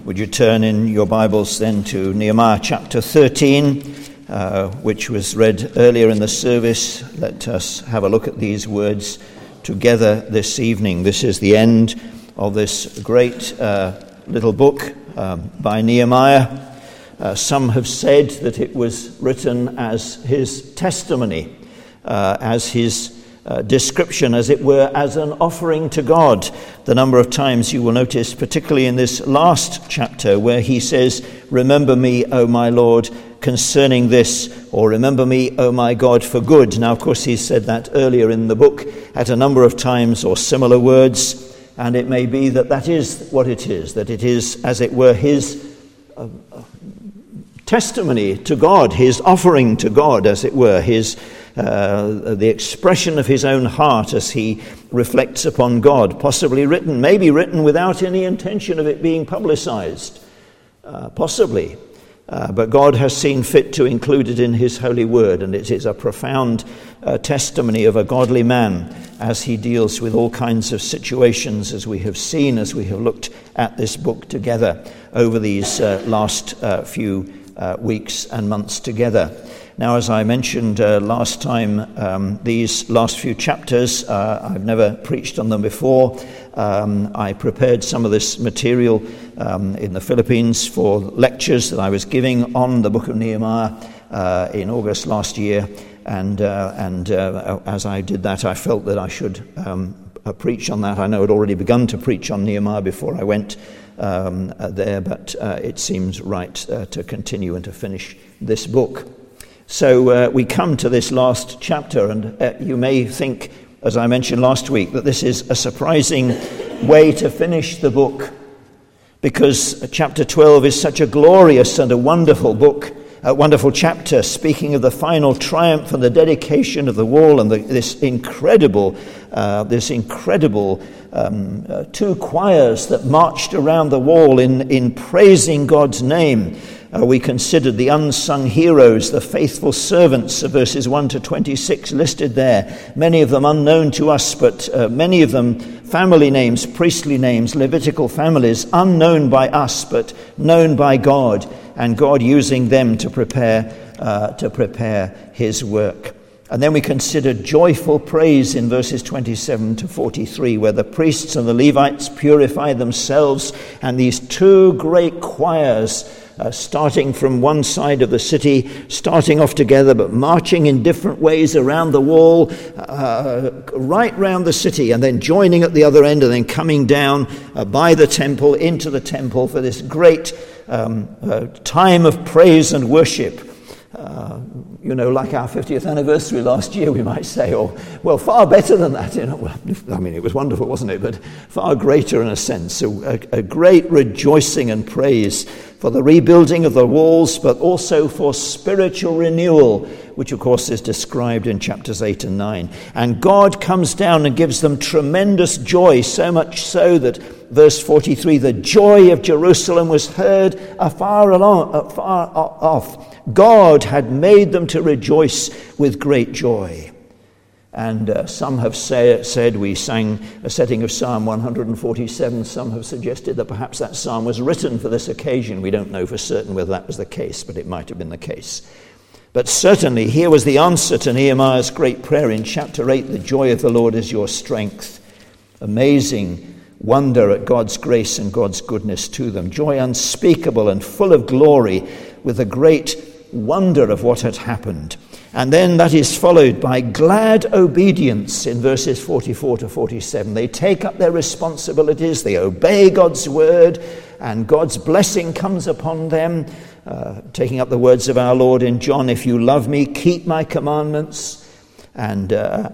Would you turn in your Bibles then to Nehemiah chapter 13, which was read earlier in the service. Let us have a look at these words together this evening. This is the end of this great little book by Nehemiah. Some have said that it was written as his testimony, as his description, as it were, as an offering to God. The number of times you will notice, particularly in this last chapter, where he says, "Remember me, O my Lord, concerning this," or "Remember me, O my God, for good." Now, of course, he said that earlier in the book at a number of times, or similar words, and it may be that that is what it is, that it is, as it were, his testimony to God, his offering to God, as it were, his the expression of his own heart as he reflects upon God, possibly written, maybe written without any intention of it being publicized, possibly. But God has seen fit to include it in his holy word, and it is a profound testimony of a godly man as he deals with all kinds of situations, as we have seen, as we have looked at this book together over these last few weeks and months together. Now, as I mentioned last time, these last few chapters, I've never preached on them before. I prepared some of this material in the Philippines for lectures that I was giving on the book of Nehemiah in August last year. And as I did that, I felt that I should preach on that. I know I'd already begun to preach on Nehemiah before I went there, but it seems right to continue and to finish this book. So we come to this last chapter, and you may think, as I mentioned last week, that this is a surprising way to finish the book, because chapter 12 is such a glorious and a wonderful book, a wonderful chapter, speaking of the final triumph and the dedication of the wall, and this incredible two choirs that marched around the wall in praising God's name. We considered the unsung heroes, the faithful servants of verses 1 to 26 listed there. Many of them unknown to us, but many of them family names, priestly names, Levitical families, unknown by us, but known by God, and God using them to prepare his work. And then we considered joyful praise in verses 27 to 43, where the priests and the Levites purify themselves, and these two great choirs starting from one side of the city, starting off together but marching in different ways around the wall, right round the city, and then joining at the other end, and then coming down by the temple into the temple for this great time of praise and worship. Like our 50th anniversary last year, we might say, or, well, far better than that. Well, I mean, it was wonderful, wasn't it? But far greater in a sense. So a great rejoicing and praise for the rebuilding of the walls, but also for spiritual renewal, which, of course, is described in chapters 8 and 9. And God comes down and gives them tremendous joy, so much so that, verse 43, the joy of Jerusalem was heard afar off. God had made them to rejoice with great joy. And some have said, we sang a setting of Psalm 147, some have suggested that perhaps that psalm was written for this occasion. We don't know for certain whether that was the case, but it might have been the case. But certainly here was the answer to Nehemiah's great prayer in chapter 8, the joy of the Lord is your strength. Amazing wonder at God's grace and God's goodness to them. Joy unspeakable and full of glory, with a great wonder of what had happened. And then that is followed by glad obedience in verses 44 to 47. They take up their responsibilities, they obey God's word, and God's blessing comes upon them. Taking up the words of our Lord in John, "If you love me, keep my commandments." And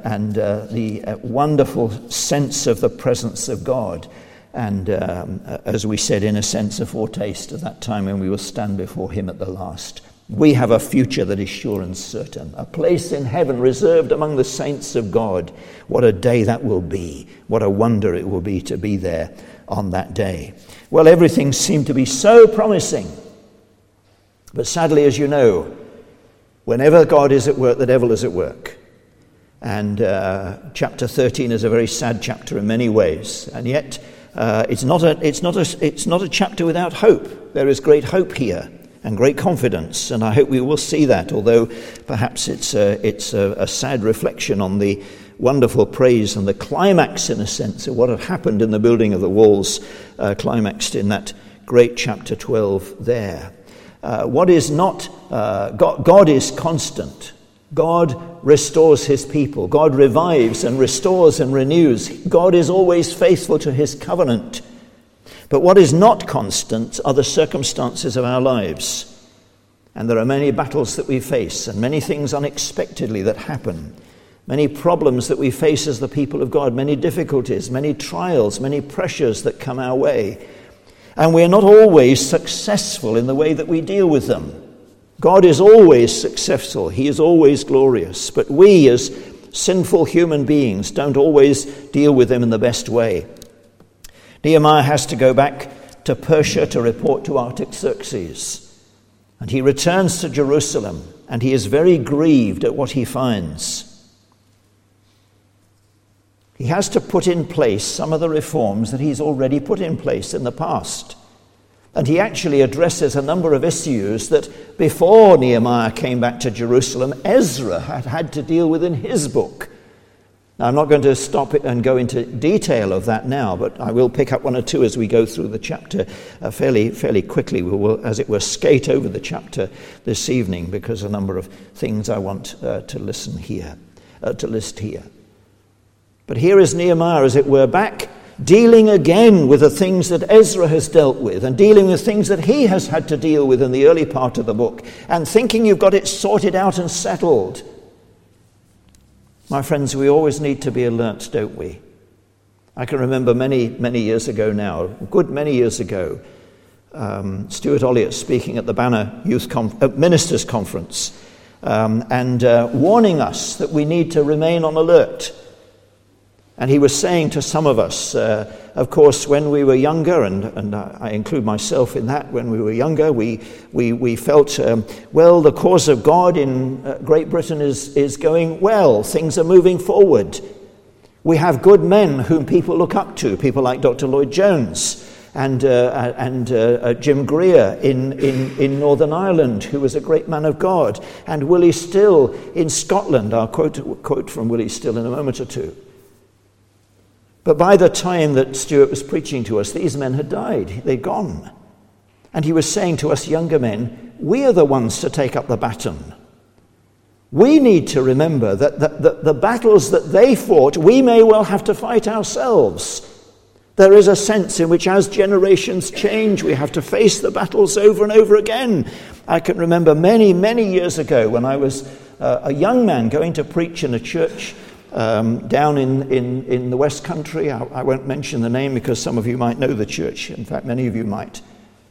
the wonderful sense of the presence of God. And as we said, in a sense, a foretaste of that time when we will stand before him at the last. We have a future that is sure and certain, a place in heaven reserved among the saints of God. What a day that will be. What a wonder it will be to be there on that day. Well, everything seemed to be so promising. But sadly, as you know, whenever God is at work, the devil is at work. And chapter 13 is a very sad chapter in many ways. And yet, it's not a chapter without hope. There is great hope here and great confidence, and I hope we will see that, although perhaps it's a sad reflection on the wonderful praise and the climax, in a sense, of what had happened in the building of the walls, climaxed in that great chapter 12 there. What is not, God is constant. God restores his people. God revives and restores and renews. God is always faithful to his covenant. But what is not constant are the circumstances of our lives. And there are many battles that we face and many things unexpectedly that happen. Many problems that we face as the people of God, many difficulties, many trials, many pressures that come our way. And we are not always successful in the way that we deal with them. God is always successful. He is always glorious. But we, as sinful human beings, don't always deal with them in the best way. Nehemiah has to go back to Persia to report to Artaxerxes. And he returns to Jerusalem, and he is very grieved at what he finds. He has to put in place some of the reforms that he's already put in place in the past. And he actually addresses a number of issues that before Nehemiah came back to Jerusalem, Ezra had to deal with in his book. Now, I'm not going to stop it and go into detail of that now, but I will pick up one or two as we go through the chapter fairly quickly. We will, as it were, skate over the chapter this evening because a number of things I want to list here. But here is Nehemiah, as it were, back dealing again with the things that Ezra has dealt with and dealing with things that he has had to deal with in the early part of the book and thinking you've got it sorted out and settled. My friends, we always need to be alert, don't we? I can remember many years ago now, a good many years ago, Stuart Olliott speaking at the Banner Ministers' Conference and warning us that we need to remain on alert. And he was saying to some of us, of course, when we were younger, and I include myself in that, when we were younger, we felt, the cause of God in Great Britain is going well. Things are moving forward. We have good men whom people look up to, people like Dr. Lloyd Jones and Jim Greer in Northern Ireland, who was a great man of God, and Willie Still in Scotland. I'll quote from Willie Still in a moment or two. But by the time that Stuart was preaching to us, these men had died. They'd gone. And he was saying to us younger men, we are the ones to take up the baton. We need to remember that the battles that they fought, we may well have to fight ourselves. There is a sense in which as generations change, we have to face the battles over and over again. I can remember many years ago when I was a young man going to preach in a church down in the West Country. I won't mention the name because some of you might know the church. In fact, many of you might.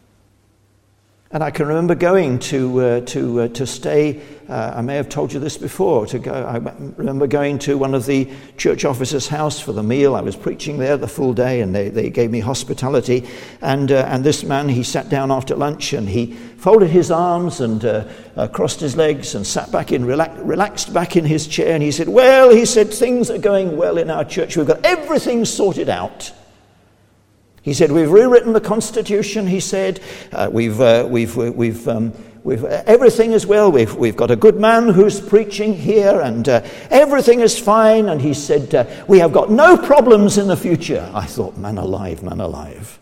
And I can remember going to stay. I may have told you this before. I remember going to one of the church officers' house for the meal. I was preaching there the full day, and they gave me hospitality. And this man, he sat down after lunch, and he folded his arms and crossed his legs and sat back relaxed back in his chair. And he said, "Well," he said, "things are going well in our church. We've got everything sorted out." He said, "We've rewritten the Constitution." He said, "We've everything is well. We've got a good man who's preaching here, and everything is fine." And he said, "We have got no problems in the future." I thought, man alive, man alive.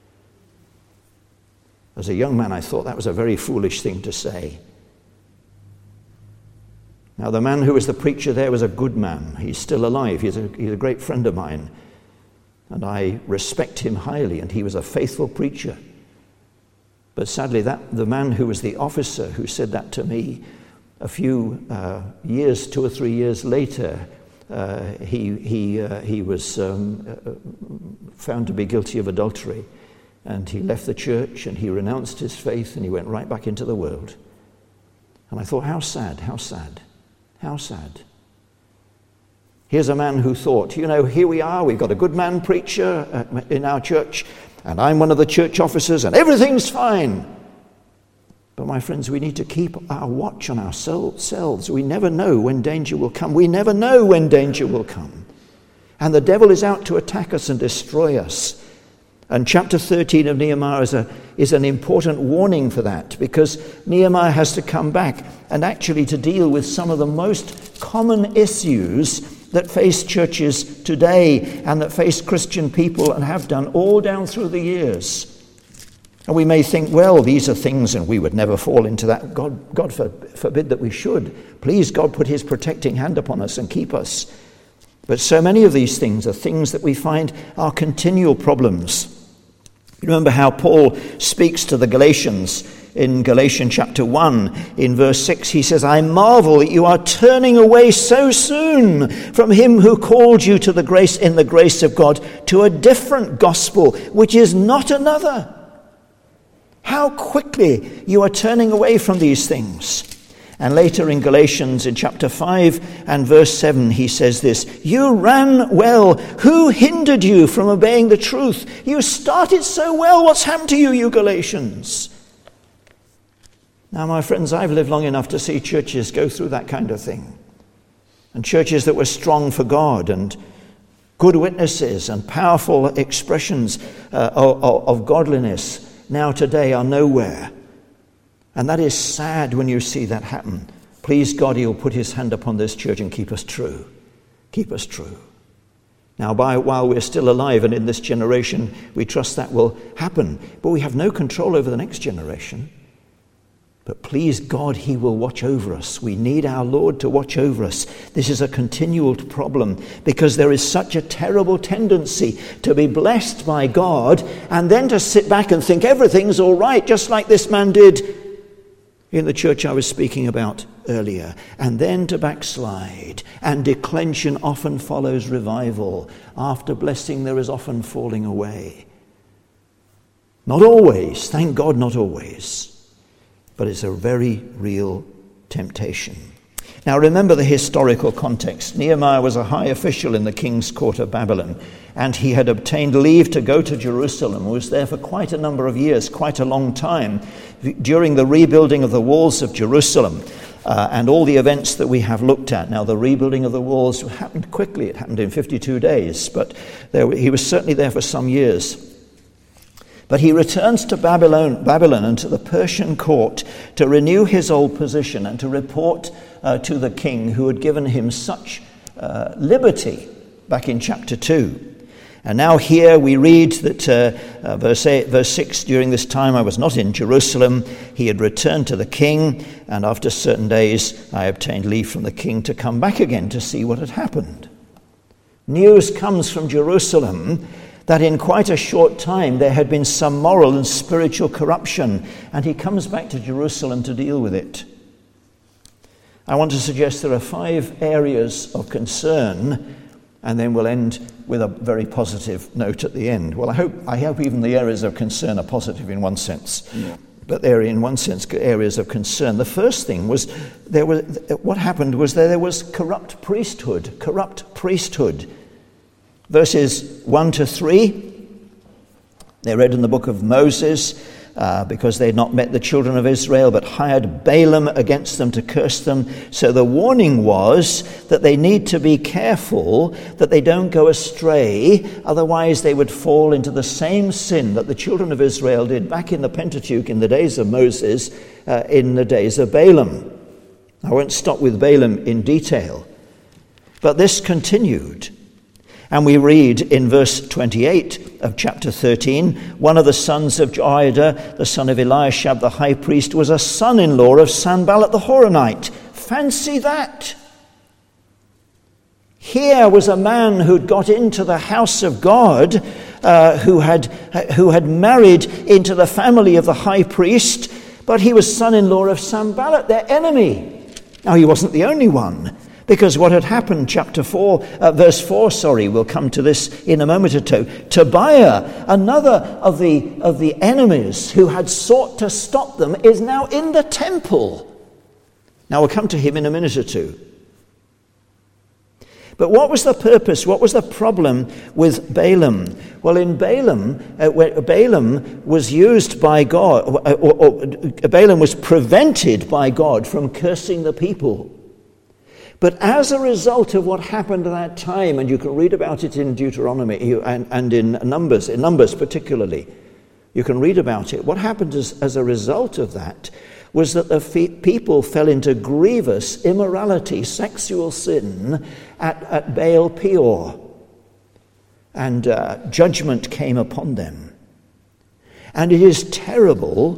As a young man, I thought that was a very foolish thing to say. Now, the man who was the preacher there was a good man. He's still alive. He's a great friend of mine. And I respect him highly, and he was a faithful preacher. But sadly, the man who was the officer who said that to me a few years, 2 or 3 years later, he was found to be guilty of adultery. And he left the church, and he renounced his faith, and he went right back into the world. And I thought, how sad, how sad, how sad. Here's a man who thought, here we are, we've got a good man preacher in our church, and I'm one of the church officers, and everything's fine. But my friends, we need to keep our watch on ourselves. We never know when danger will come. We never know when danger will come. And the devil is out to attack us and destroy us. And chapter 13 of Nehemiah is an important warning for that, because Nehemiah has to come back and actually to deal with some of the most common issues that face churches today and that face Christian people and have done all down through the years. And we may think, well, these are things, and we would never fall into that. God forbid that we should. Please, God, put his protecting hand upon us and keep us. But so many of these things are things that we find are continual problems. Remember how Paul speaks to the Galatians in Galatians chapter 1. In verse 6, he says, I marvel that you are turning away so soon from him who called you to the grace in the grace of God to a different gospel, which is not another. How quickly you are turning away from these things. And later in Galatians in chapter 5 and verse 7, he says this, you ran well. Who hindered you from obeying the truth? You started so well. What's happened to you, you Galatians? Now, my friends, I've lived long enough to see churches go through that kind of thing. And churches that were strong for God and good witnesses and powerful expressions of godliness now today are nowhere. And that is sad when you see that happen. Please God, he'll put his hand upon this church and keep us true. Keep us true. Now, while we're still alive and in this generation, we trust that will happen. But we have no control over the next generation. But please God, he will watch over us. We need our Lord to watch over us. This is a continual problem because there is such a terrible tendency to be blessed by God and then to sit back and think everything's all right, just like this man did in the church I was speaking about earlier, and then to backslide. And declension often follows revival. After blessing, there is often falling away. Not always, thank God, not always. But it's a very real temptation. Now remember the historical context. Nehemiah was a high official in the king's court of Babylon, and he had obtained leave to go to Jerusalem, was there for quite a number of years, quite a long time, during the rebuilding of the walls of Jerusalem and all the events that we have looked at. Now the rebuilding of the walls happened quickly. It happened in 52 days, but he was certainly there for some years. But he returns to Babylon and to the Persian court to renew his old position and to report to the king who had given him such liberty back in chapter 2. And now here we read that verse 6, during this time I was not in Jerusalem. He had returned to the king, and after certain days I obtained leave from the king to come back again to see what had happened. News comes from Jerusalem that in quite a short time there had been some moral and spiritual corruption, and he comes back to Jerusalem to deal with it. I want to suggest there are 5 areas of concern, and then we'll end with a very positive note at the end. Well, I hope even the areas of concern are positive in one sense. Yeah. But they're in one sense areas of concern. The first thing was there was corrupt priesthood. Verses 1 to 3, they read in the book of Moses, because they had not met the children of Israel, but hired Balaam against them to curse them. So the warning was that they need to be careful that they don't go astray, otherwise they would fall into the same sin that the children of Israel did back in the Pentateuch in the days of Moses, in the days of Balaam. I won't stop with Balaam in detail, but this continued. And we read in verse 28 of chapter 13, one of the sons of Joiada, the son of Eliashib, the high priest, was a son-in-law of Sanballat the Horonite. Fancy that! Here was a man who'd got into the house of God, who had married into the family of the high priest, but he was son-in-law of Sanballat, their enemy. Now, he wasn't the only one. Because what had happened, verse 4, we'll come to this in a moment or two. Tobiah, another of the enemies who had sought to stop them, is now in the temple. Now we'll come to him in a minute or two. But what was the purpose? What was the problem with Balaam? Well, in Balaam was used by God, or Balaam was prevented by God from cursing the people. But as a result of what happened at that time, and you can read about it in Deuteronomy and in Numbers particularly, you can read about it. What happened as a result of that was that the people fell into grievous immorality, sexual sin at Baal Peor. And judgment came upon them. And it is terrible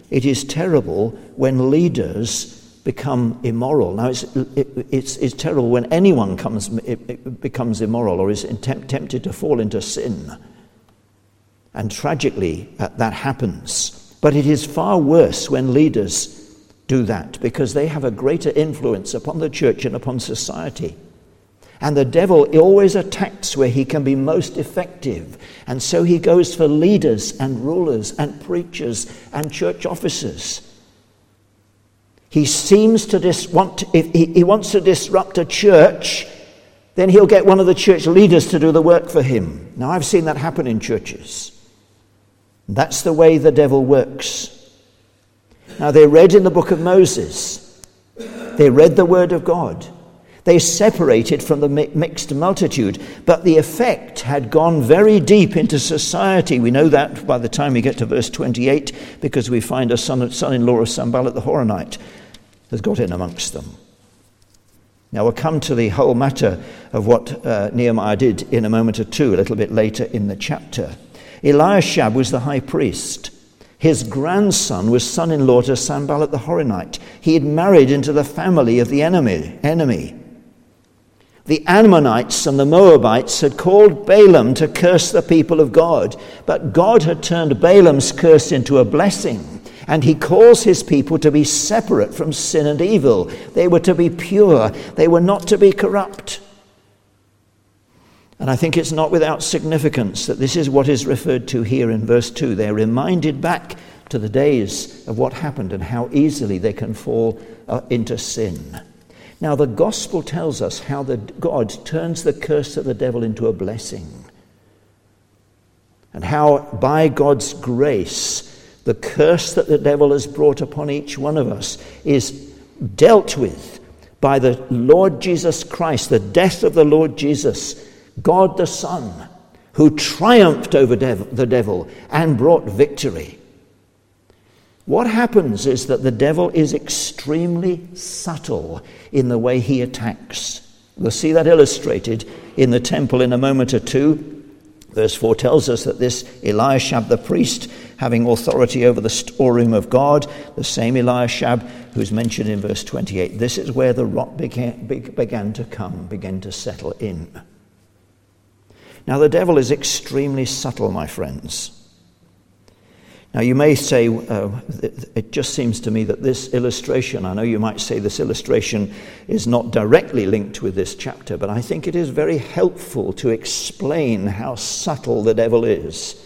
when leaders become immoral. Now, it's terrible when anyone becomes immoral or is tempted to fall into sin. And tragically, that happens. But it is far worse when leaders do that, because they have a greater influence upon the church and upon society. And the devil always attacks where he can be most effective. And so he goes for leaders and rulers and preachers and church officers. He seems to if he wants to disrupt a church, then he'll get one of the church leaders to do the work for him. Now, I've seen that happen in churches. That's the way the devil works. Now, they read in the book of Moses. They read the word of God. They separated from the mixed multitude, but the effect had gone very deep into society. We know that by the time we get to verse 28, because we find a son-in-law of Sanballat the Horonite has got in amongst them. Now we'll come to the whole matter of what Nehemiah did in a moment or two, a little bit later in the chapter. Eliashab was the high priest. His grandson was son-in-law to Sanballat the Horonite. He had married into the family of the enemy. The Ammonites and the Moabites had called Balaam to curse the people of God, but God had turned Balaam's curse into a blessing, and he calls his people to be separate from sin and evil. They were to be pure. They were not to be corrupt. And I think it's not without significance that this is what is referred to here in verse 2. They're reminded back to the days of what happened and how easily they can fall into sin. Now, the gospel tells us how God turns the curse of the devil into a blessing, and how by God's grace, the curse that the devil has brought upon each one of us is dealt with by the Lord Jesus Christ, the death of the Lord Jesus, God the Son, who triumphed over the devil and brought victory. What happens is that the devil is extremely subtle in the way he attacks. We'll see that illustrated in the temple in a moment or two. Verse 4 tells us that this Eliashab the priest, having authority over the storeroom of God, the same Eliashab who's mentioned in verse 28, this is where the rot began to settle in. Now, the devil is extremely subtle, my friends. Now, you may say, it just seems to me that this illustration, I know you might say this illustration is not directly linked with this chapter, but I think it is very helpful to explain how subtle the devil is.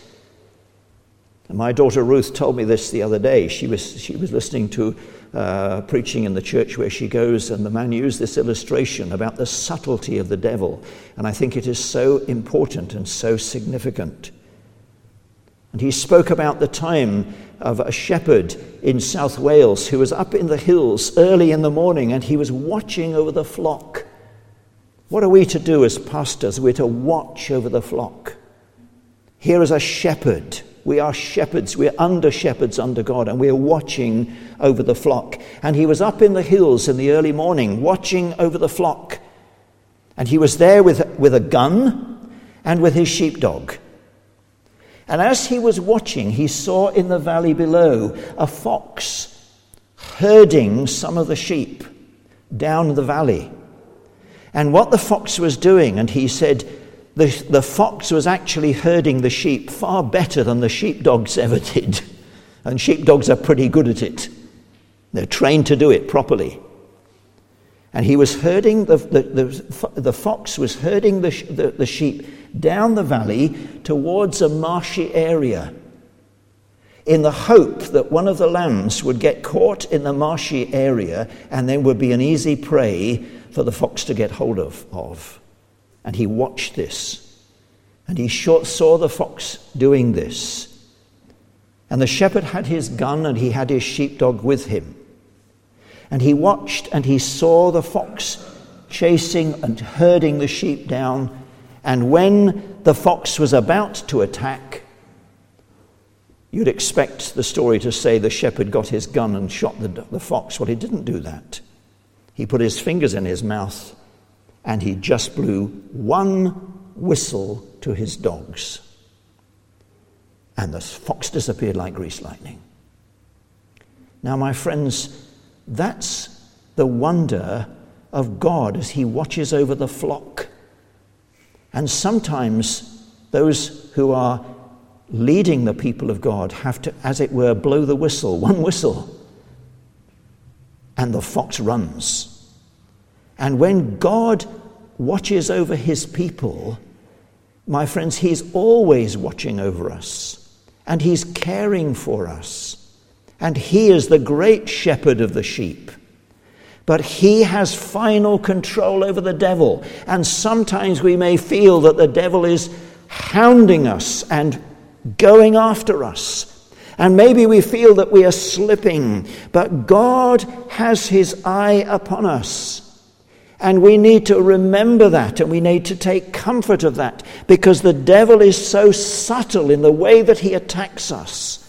And my daughter Ruth told me this the other day. She was listening to preaching in the church where she goes, and the man used this illustration about the subtlety of the devil. And I think it is so important and so significant. And he spoke about the time of a shepherd in South Wales who was up in the hills early in the morning, and he was watching over the flock. What are we to do as pastors? We're to watch over the flock. Here is a shepherd. We are shepherds. We're under shepherds under God, and we're watching over the flock. And he was up in the hills in the early morning watching over the flock. And he was there with a gun and with his sheepdog. And as he was watching, he saw in the valley below a fox herding some of the sheep down the valley. And what the fox was doing, and he said, the fox was actually herding the sheep far better than the sheepdogs ever did. And sheepdogs are pretty good at it. They're trained to do it properly. And he was herding, the fox was herding the sheep down the valley towards a marshy area, in the hope that one of the lambs would get caught in the marshy area and then would be an easy prey for the fox to get hold of. And he watched this, and he saw the fox doing this. And the shepherd had his gun and he had his sheepdog with him. And he watched and he saw the fox chasing and herding the sheep down. And when the fox was about to attack, you'd expect the story to say the shepherd got his gun and shot the fox. Well, he didn't do that. He put his fingers in his mouth and he just blew one whistle to his dogs. And the fox disappeared like greased lightning. Now, my friends, that's the wonder of God as he watches over the flock. And sometimes those who are leading the people of God have to, as it were, blow the whistle, one whistle, and the fox runs. And when God watches over his people, my friends, he's always watching over us, and he's caring for us, and he is the great shepherd of the sheep. But he has final control over the devil, and sometimes we may feel that the devil is hounding us and going after us. And maybe we feel that we are slipping, but God has his eye upon us. And we need to remember that, and we need to take comfort of that, because the devil is so subtle in the way that he attacks us.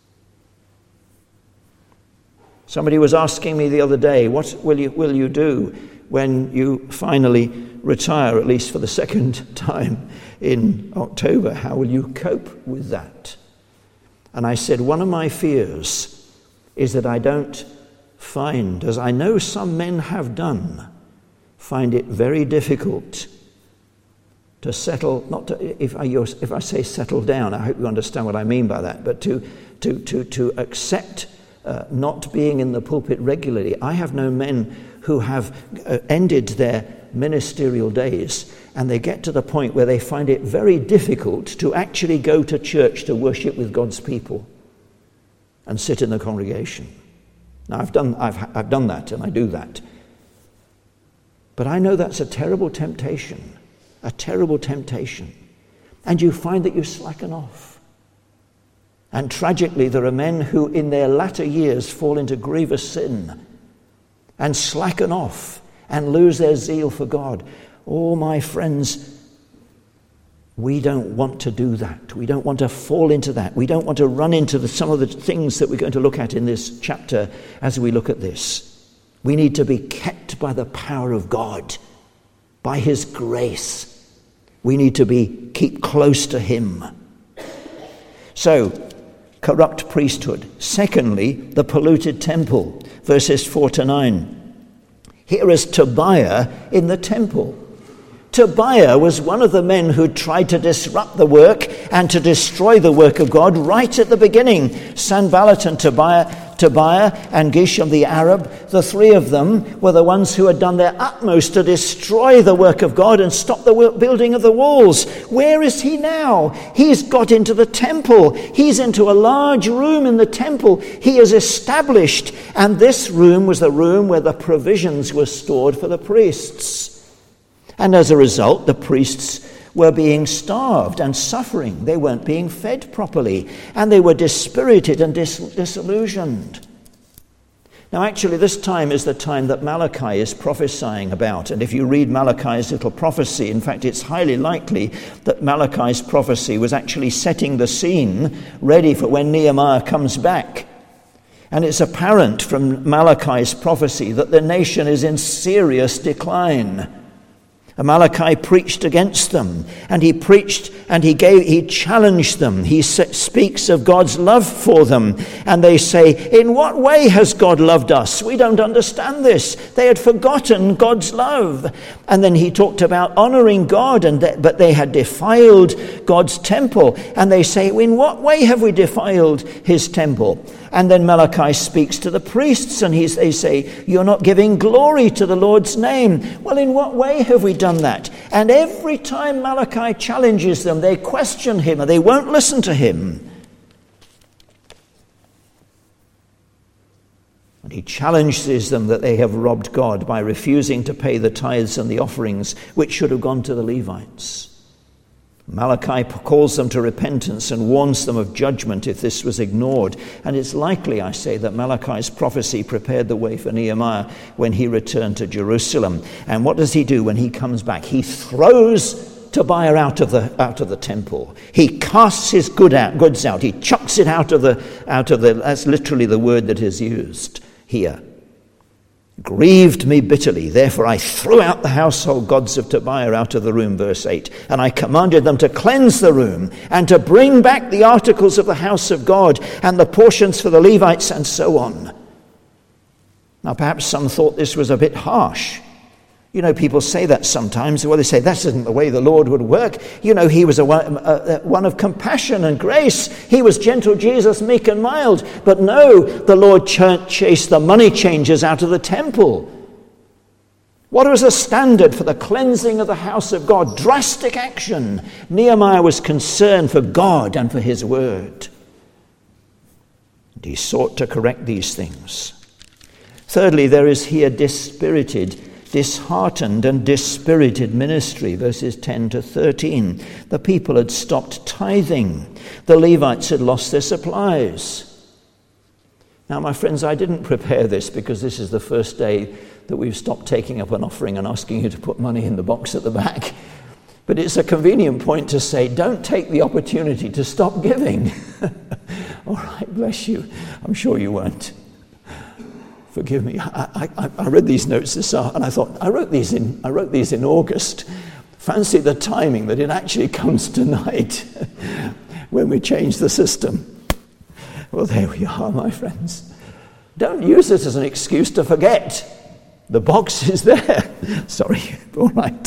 Somebody was asking me the other day, what will you do when you finally retire, at least for the second time in October? How will you cope with that? And I said, one of my fears is that I don't find, as I know some men have done, find it very difficult to settle, if I say settle down, I hope you understand what I mean by that, but to accept not being in the pulpit regularly. I have known men who have ended their ministerial days, and they get to the point where they find it very difficult to actually go to church to worship with God's people and sit in the congregation. Now I've done that, and I do that. But I know that's a terrible temptation, and you find that you slacken off. And tragically, there are men who in their latter years fall into grievous sin and slacken off and lose their zeal for God. Oh, my friends, we don't want to do that. We don't want to fall into that. We don't want to run into some of the things that we're going to look at in this chapter as we look at this. We need to be kept by the power of God, by his grace. We need to keep close to him. So, corrupt priesthood. Secondly, the polluted temple, verses 4-9. Here is Tobiah in the temple. Tobiah was one of the men who tried to disrupt the work and to destroy the work of God right at the beginning. Sanballat and Tobiah and Geshem the Arab, the three of them were the ones who had done their utmost to destroy the work of God and stop the building of the walls. Where is he now? He's got into the temple. He's into a large room in the temple. He is established, and this room was the room where the provisions were stored for the priests. And as a result, the priests were being starved and suffering. They weren't being fed properly, and they were dispirited and disillusioned. Now, actually, this time is the time that Malachi is prophesying about. And if you read Malachi's little prophecy, in fact, it's highly likely that Malachi's prophecy was actually setting the scene ready for when Nehemiah comes back. And it's apparent from Malachi's prophecy that the nation is in serious decline. Malachi preached against them, and he preached and he challenged them. He speaks of God's love for them, and they say, in what way has God loved us? We don't understand this. They had forgotten God's love. And then he talked about honoring God, but they had defiled God's temple, and they say, in what way have we defiled his temple? And then Malachi speaks to the priests, and they say, you're not giving glory to the Lord's name. Well, in what way have we done that? And every time Malachi challenges them, they question him, and they won't listen to him. And he challenges them that they have robbed God by refusing to pay the tithes and the offerings, which should have gone to the Levites. Malachi calls them to repentance and warns them of judgment if this was ignored. And it's likely, I say, that Malachi's prophecy prepared the way for Nehemiah when he returned to Jerusalem. And what does he do when he comes back? He throws Tobiah out of the temple. He casts his goods out. He chucks it out of the. That's literally the word that is used here. Grieved me bitterly, therefore I threw out the household gods of Tobiah out of the room, verse 8. And I commanded them to cleanse the room and to bring back the articles of the house of God and the portions for the Levites and so on. Now perhaps some thought this was a bit harsh. You know, people say that sometimes. Well, they say, that isn't the way the Lord would work. You know, he was one of compassion and grace. He was gentle Jesus, meek and mild. But no, the Lord chased the money changers out of the temple. What was the standard for the cleansing of the house of God? Drastic action. Nehemiah was concerned for God and for his word. And he sought to correct these things. Thirdly, there is here disheartened and dispirited ministry, verses 10 to 13. The people had stopped tithing. The Levites had lost their supplies. Now, my friends, I didn't prepare this because this is the first day that we've stopped taking up an offering and asking you to put money in the box at the back. But it's a convenient point to say, don't take the opportunity to stop giving. All right, bless you. I'm sure you won't. Forgive me. I read these notes this hour, and I thought I wrote these in August. Fancy the timing that it actually comes tonight when we change the system. Well, there we are, my friends. Don't use it as an excuse to forget. The box is there. Sorry. All right.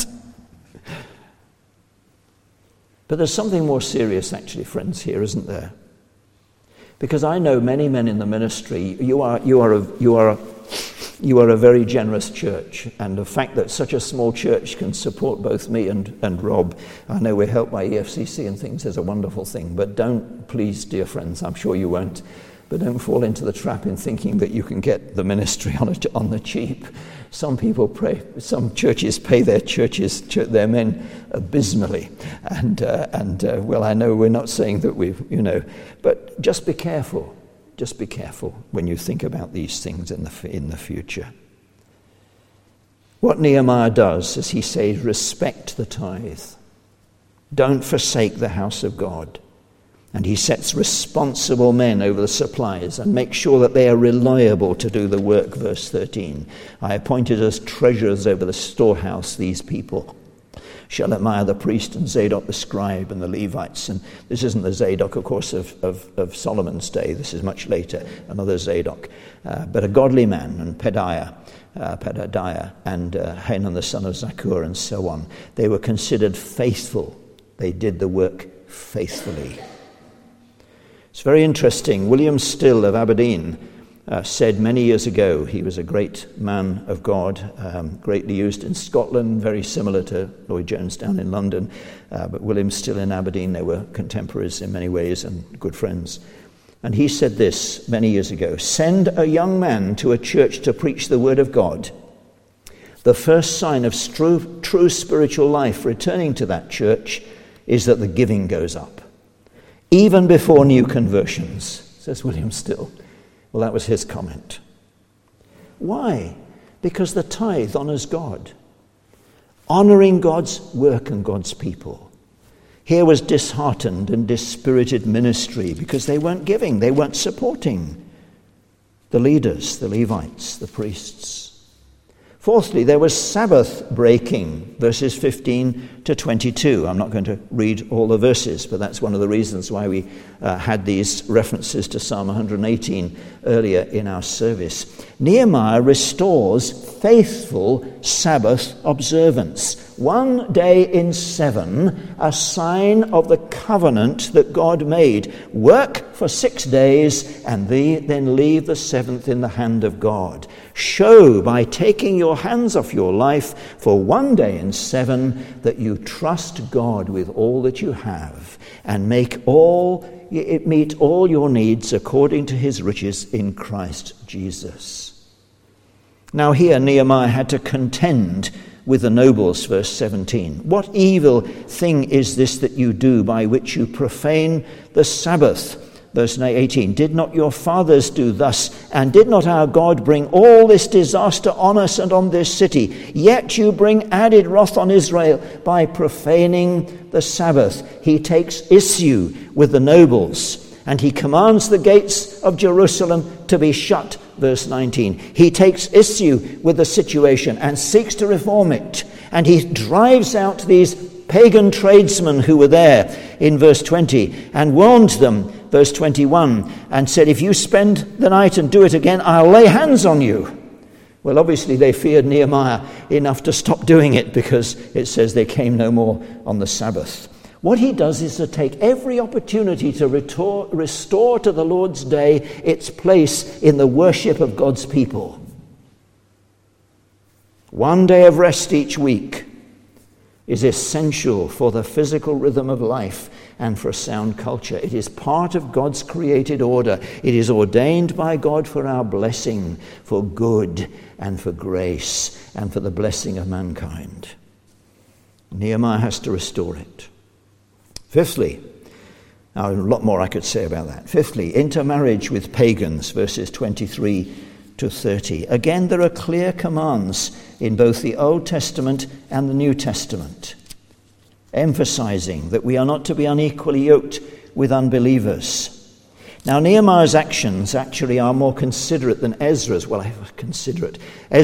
But there's something more serious, actually, friends, here, isn't there? Because I know many men in the ministry. You are a very generous church, and the fact that such a small church can support both me and Rob, I know we're helped by EFCC and things, is a wonderful thing. But don't, please, dear friends, I'm sure you won't, but don't fall into the trap in thinking that you can get the ministry on the cheap. Some churches pay their men abysmally, and well, I know we're not saying that but just be careful. Just be careful when you think about these things in the future. What Nehemiah does is he says, respect the tithe. Don't forsake the house of God. And he sets responsible men over the supplies and makes sure that they are reliable to do the work, verse 13. I appointed as treasurers over the storehouse these people, Shelemiah the priest and Zadok the scribe and the Levites. And this isn't the Zadok, of course, of Solomon's day. This is much later, another Zadok. But a godly man, and Pedadiah and Hanan the son of Zakur and so on. They were considered faithful. They did the work faithfully. It's very interesting. William Still of Aberdeen said many years ago, he was a great man of God, greatly used in Scotland, very similar to Lloyd Jones down in London, but William Still in Aberdeen, they were contemporaries in many ways and good friends. And he said this many years ago, send a young man to a church to preach the word of God. The first sign of true spiritual life returning to that church is that the giving goes up. Even before new conversions, says William Still. Well, that was his comment. Why? Because the tithe honors God. Honoring God's work and God's people. Here was disheartened and dispirited ministry because they weren't giving, they weren't supporting the leaders, the Levites, the priests. Fourthly, there was Sabbath breaking, verses 15 to 22. I'm not going to read all the verses, but that's one of the reasons why we had these references to Psalm 118 earlier in our service. Nehemiah restores faithful Sabbath observance. 1 day in 7, a sign of the covenant that God made. Work for 6 days and then leave the 7th in the hand of God. Show by taking your hands off your life for 1 day in 7 that you trust God with all that you have and meet all your needs according to his riches in Christ Jesus. Now here Nehemiah had to contend with the nobles, verse 17. What evil thing is this that you do by which you profane the Sabbath? Verse 18, did not your fathers do thus, and did not our God bring all this disaster on us and on this city? Yet you bring added wrath on Israel by profaning the Sabbath. He takes issue with the nobles, and he commands the gates of Jerusalem to be shut, verse 19. He takes issue with the situation and seeks to reform it, and he drives out these pagan tradesmen who were there in verse 20 and warned them, verse 21, and said, if you spend the night and do it again, I'll lay hands on you. Well, obviously they feared Nehemiah enough to stop doing it, because it says they came no more on the Sabbath. What he does is to take every opportunity to restore to the Lord's day its place in the worship of God's people. One day of rest each week is essential for the physical rhythm of life and for sound culture. It is part of God's created order. It is ordained by God for our blessing, for good and for grace and for the blessing of mankind. Nehemiah has to restore it. Fifthly, now a lot more I could say about that. Fifthly, intermarriage with pagans, verses 23 to 30. Again, there are clear commands in both the Old Testament and the New Testament, emphasizing that we are not to be unequally yoked with unbelievers. Now, Nehemiah's actions actually are more considerate than Ezra's. Well, considerate.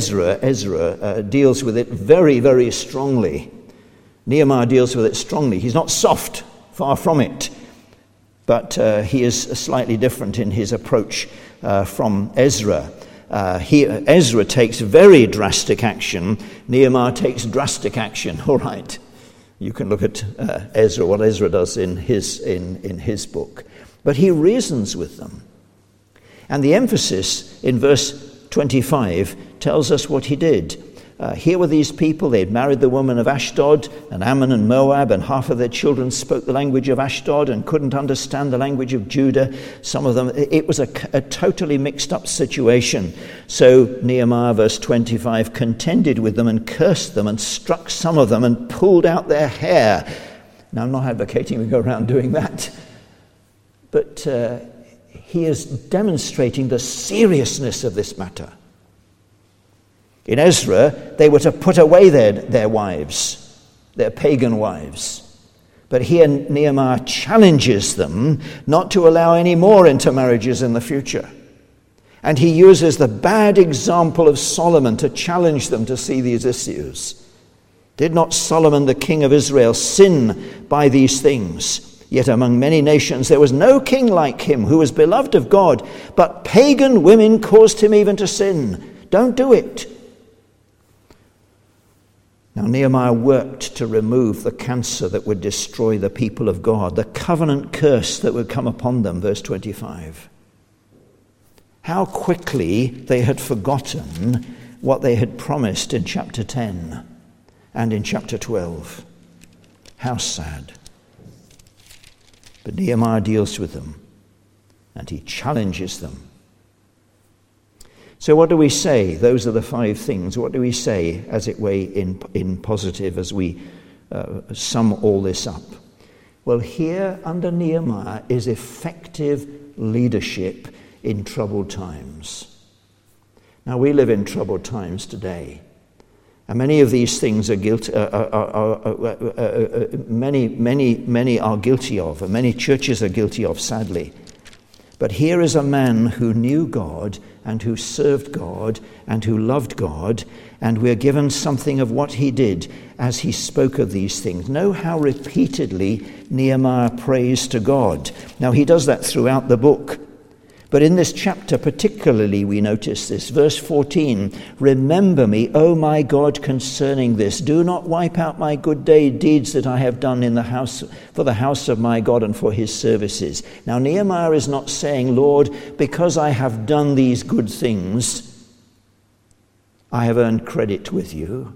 Ezra deals with it very, very strongly. Nehemiah deals with it strongly. He's not soft, far from it. But he is slightly different in his approach from Ezra. Ezra takes very drastic action. Nehemiah takes drastic action. All right. You can look at Ezra, what Ezra does in his book. But he reasons with them. And the emphasis in verse 25 tells us what he did. Here were these people. They had married the woman of Ashdod and Ammon and Moab, and half of their children spoke the language of Ashdod and couldn't understand the language of Judah. Some of them, it was a totally mixed up situation. So Nehemiah, verse 25, contended with them and cursed them and struck some of them and pulled out their hair. Now, I'm not advocating we go around doing that, but he is demonstrating the seriousness of this matter. In Ezra, they were to put away their wives, their pagan wives. But here Nehemiah challenges them not to allow any more intermarriages in the future. And he uses the bad example of Solomon to challenge them to see these issues. Did not Solomon, the king of Israel, sin by these things? Yet among many nations there was no king like him who was beloved of God, but pagan women caused him even to sin. Don't do it. Now, Nehemiah worked to remove the cancer that would destroy the people of God, the covenant curse that would come upon them, verse 25. How quickly they had forgotten what they had promised in chapter 10 and in chapter 12. How sad. But Nehemiah deals with them, and he challenges them. So what do we say? Those are the 5 things. What do we say, as it were, in positive as we sum all this up? Well, here under Nehemiah is effective leadership in troubled times. Now, we live in troubled times today. And many of these things are many are guilty of, and many churches are guilty of, sadly. But here is a man who knew God and who served God and who loved God, and we're given something of what he did as he spoke of these things. Know how repeatedly Nehemiah prays to God. Now, he does that throughout the book. But in this chapter particularly we notice this. Verse 14, remember me, O my God, concerning this. Do not wipe out my good deeds that I have done in the house, for the house of my God and for his services. Now Nehemiah is not saying, Lord, because I have done these good things, I have earned credit with you.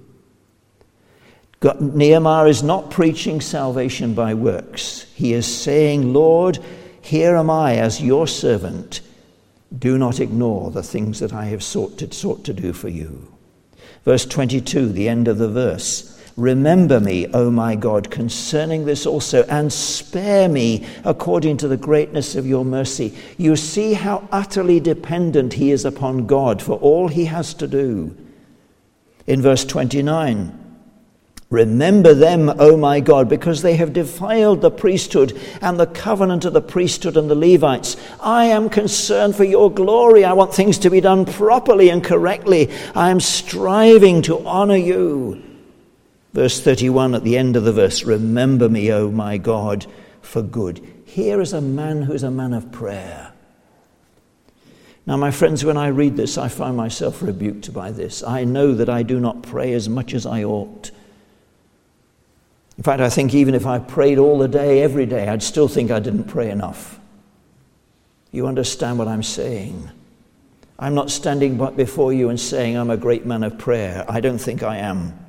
Nehemiah is not preaching salvation by works. He is saying, Lord, here am I as your servant. Do not ignore the things that I have sought to do for you. Verse 22, the end of the verse. Remember me, O my God, concerning this also, and spare me according to the greatness of your mercy. You see how utterly dependent he is upon God for all he has to do. In verse 29, remember them, O my God, because they have defiled the priesthood and the covenant of the priesthood and the Levites. I am concerned for your glory. I want things to be done properly and correctly. I am striving to honor you. Verse 31 at the end of the verse, remember me, O my God, for good. Here is a man who is a man of prayer. Now, my friends, when I read this, I find myself rebuked by this. I know that I do not pray as much as I ought. In fact, I think even if I prayed all the day, every day, I'd still think I didn't pray enough. You understand what I'm saying? I'm not standing before you and saying I'm a great man of prayer. I don't think I am.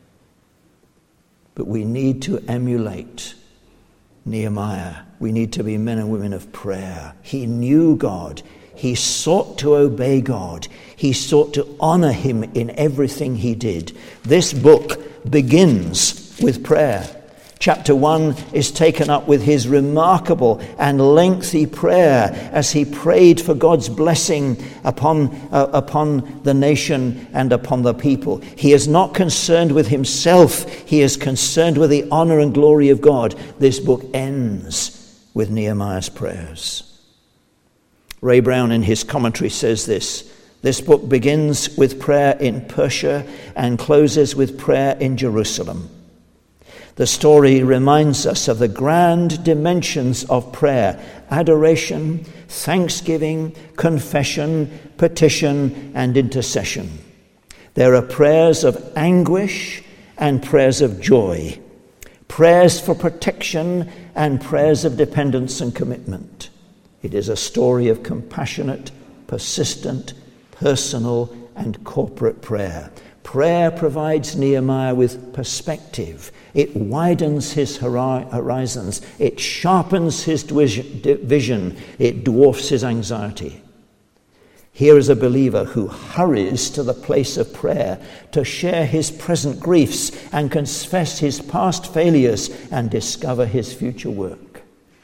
But we need to emulate Nehemiah. We need to be men and women of prayer. He knew God. He sought to obey God. He sought to honor him in everything he did. This book begins with prayer. Chapter 1 is taken up with his remarkable and lengthy prayer as he prayed for God's blessing upon the nation and upon the people. He is not concerned with himself. He is concerned with the honor and glory of God. This book ends with Nehemiah's prayers. Ray Brown in his commentary says this book begins with prayer in Persia and closes with prayer in Jerusalem. The story reminds us of the grand dimensions of prayer: adoration, thanksgiving, confession, petition, and intercession. There are prayers of anguish and prayers of joy, prayers for protection and prayers of dependence and commitment. It is a story of compassionate, persistent, personal, and corporate prayer. Prayer provides Nehemiah with perspective. It widens his horizons. It sharpens his vision. It dwarfs his anxiety. Here is a believer who hurries to the place of prayer to share his present griefs and confess his past failures and discover his future work.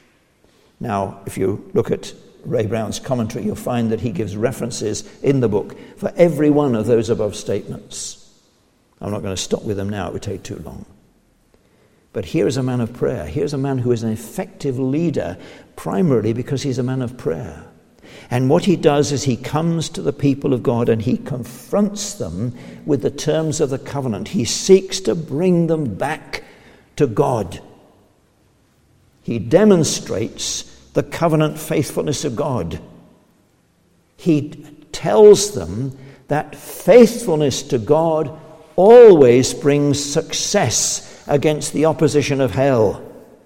Now, if you look at Ray Brown's commentary, you'll find that he gives references in the book for every one of those above statements. I'm not going to stop with them now, it would take too long. But here is a man of prayer. Here's a man who is an effective leader, primarily because he's a man of prayer. And what he does is he comes to the people of God and he confronts them with the terms of the covenant. He seeks to bring them back to God. He demonstrates the covenant faithfulness of God. He tells them that faithfulness to God always brings success against the opposition of hell.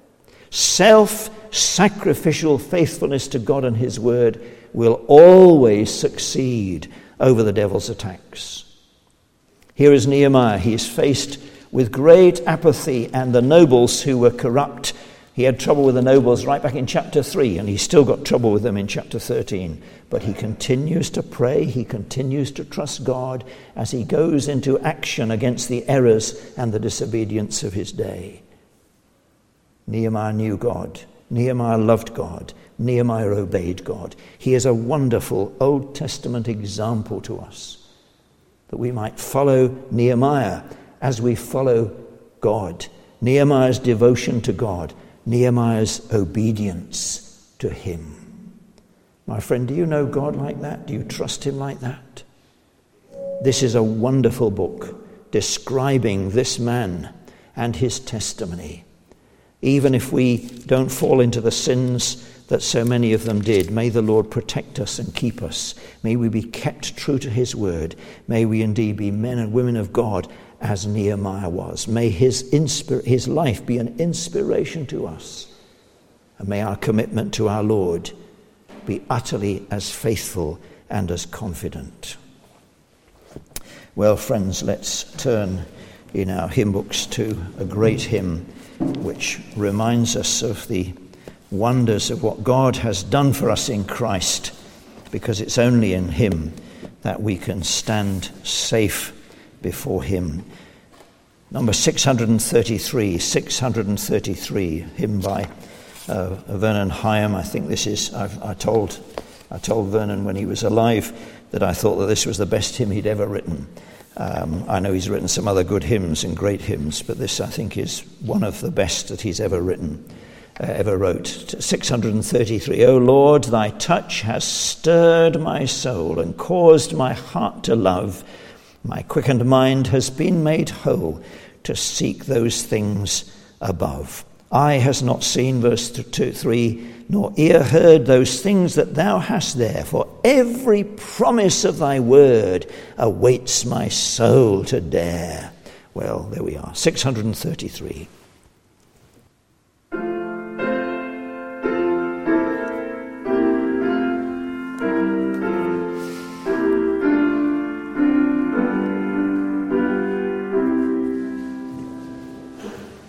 Self-sacrificial faithfulness to God and his word will always succeed over the devil's attacks. Here is Nehemiah. He is faced with great apathy and the nobles who were corrupt. He had trouble with the nobles right back in chapter 3, and he's still got trouble with them in chapter 13. But he continues to pray, he continues to trust God as he goes into action against the errors and the disobedience of his day. Nehemiah knew God. Nehemiah loved God. Nehemiah obeyed God. He is a wonderful Old Testament example to us, that we might follow Nehemiah as we follow God. Nehemiah's devotion to God. Nehemiah's obedience to him. My friend, do you know God like that? Do you trust him like that? This is a wonderful book describing this man and his testimony. Even if we don't fall into the sins that so many of them did, may the Lord protect us and keep us. May we be kept true to his word. May we indeed be men and women of God as Nehemiah was. May his life be an inspiration to us. And may our commitment to our Lord be utterly as faithful and as confident. Well, friends, let's turn in our hymn books to a great hymn which reminds us of the wonders of what God has done for us in Christ, because it's only in him that we can stand safe before him. Number 633, hymn by Vernon Hyam. I think this is, I told Vernon when he was alive that I thought that this was the best hymn he'd ever written. I know he's written some other good hymns and great hymns, but this I think is one of the best that he's ever written, ever wrote. 633, O Lord, thy touch has stirred my soul and caused my heart to love. My quickened mind has been made whole to seek those things above. Eye has not seen, verse 3, nor ear heard those things that thou hast there, for every promise of thy word awaits my soul to dare. Well, there we are, 633.